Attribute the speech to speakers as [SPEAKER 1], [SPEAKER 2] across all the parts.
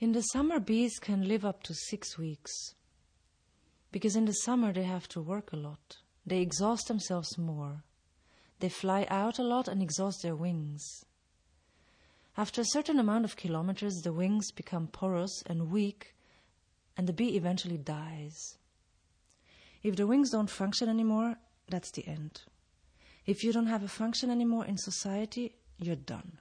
[SPEAKER 1] In the summer, bees can live up to 6 weeks. Because in the summer they have to work a lot. They exhaust themselves more. They fly out a lot and exhaust their wings. After a certain amount of kilometers, the wings become porous and weak, and the bee eventually dies. If the wings don't function anymore, that's the end. If you don't have a function anymore in society, you're done.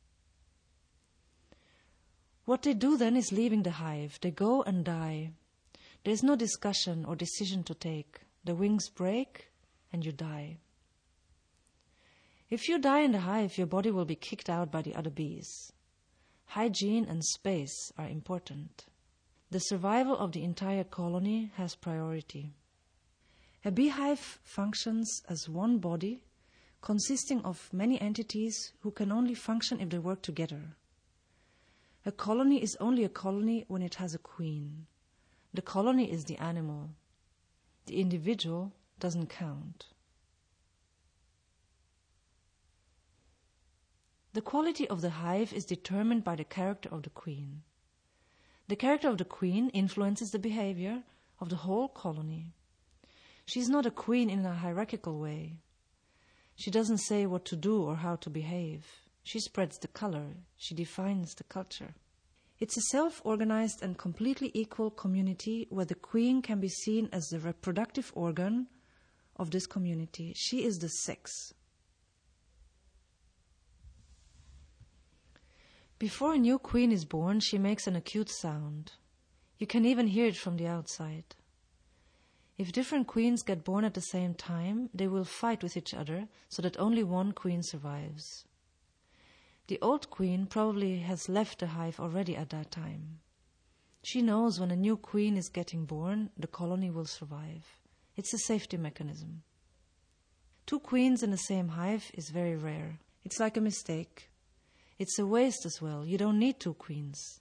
[SPEAKER 1] What they do then is leaving the hive. They go and die. There is no discussion or decision to take. The wings break and you die. If you die in the hive, your body will be kicked out by the other bees. Hygiene and space are important. The survival of the entire colony has priority. A beehive functions as one body consisting of many entities who can only function if they work together. A colony is only a colony when it has a queen. The colony is the animal. The individual doesn't count. The quality of the hive is determined by the character of the queen. The character of the queen influences the behavior of the whole colony. She is not a queen in a hierarchical way. She doesn't say what to do or how to behave. She spreads the color. She defines the culture. It's a self-organized and completely equal community where the queen can be seen as the reproductive organ of this community. She is the sex. Before a new queen is born, she makes an acute sound. You can even hear it from the outside. If different queens get born at the same time, they will fight with each other so that only one queen survives. The old queen probably has left the hive already at that time. She knows when a new queen is getting born, the colony will survive. It's a safety mechanism. 2 queens in the same hive is very rare. It's like a mistake. It's a waste as well. You don't need 2 queens.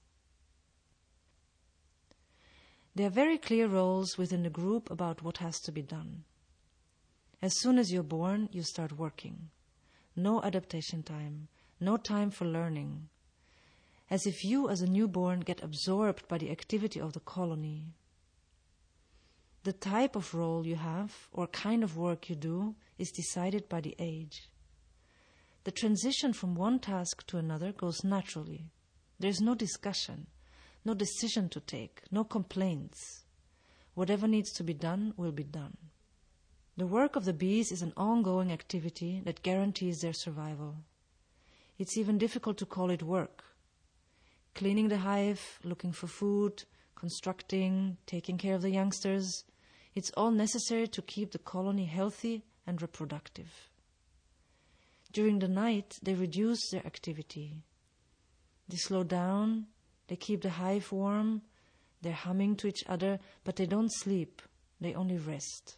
[SPEAKER 1] There are very clear roles within the group about what has to be done. As soon as you're born, you start working. No adaptation time. No time for learning. As if you as a newborn get absorbed by the activity of the colony. The type of role you have or kind of work you do is decided by the age. The transition from one task to another goes naturally. There is no discussion, no decision to take, no complaints. Whatever needs to be done will be done. The work of the bees is an ongoing activity that guarantees their survival. It's even difficult to call it work. Cleaning the hive, looking for food, constructing, taking care of the youngsters, it's all necessary to keep the colony healthy and reproductive. During the night, they reduce their activity. They slow down, they keep the hive warm, they're humming to each other, but they don't sleep, they only rest.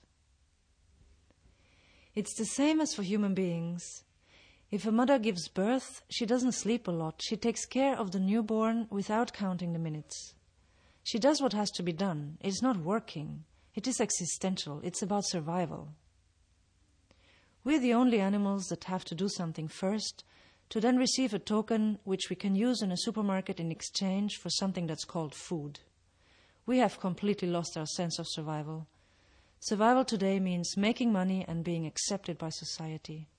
[SPEAKER 1] It's the same as for human beings. If a mother gives birth, she doesn't sleep a lot. She takes care of the newborn without counting the minutes. She does what has to be done. It's not working. It is existential. It's about survival. We're the only animals that have to do something first, to then receive a token which we can use in a supermarket in exchange for something that's called food. We have completely lost our sense of survival. Survival today means making money and being accepted by society.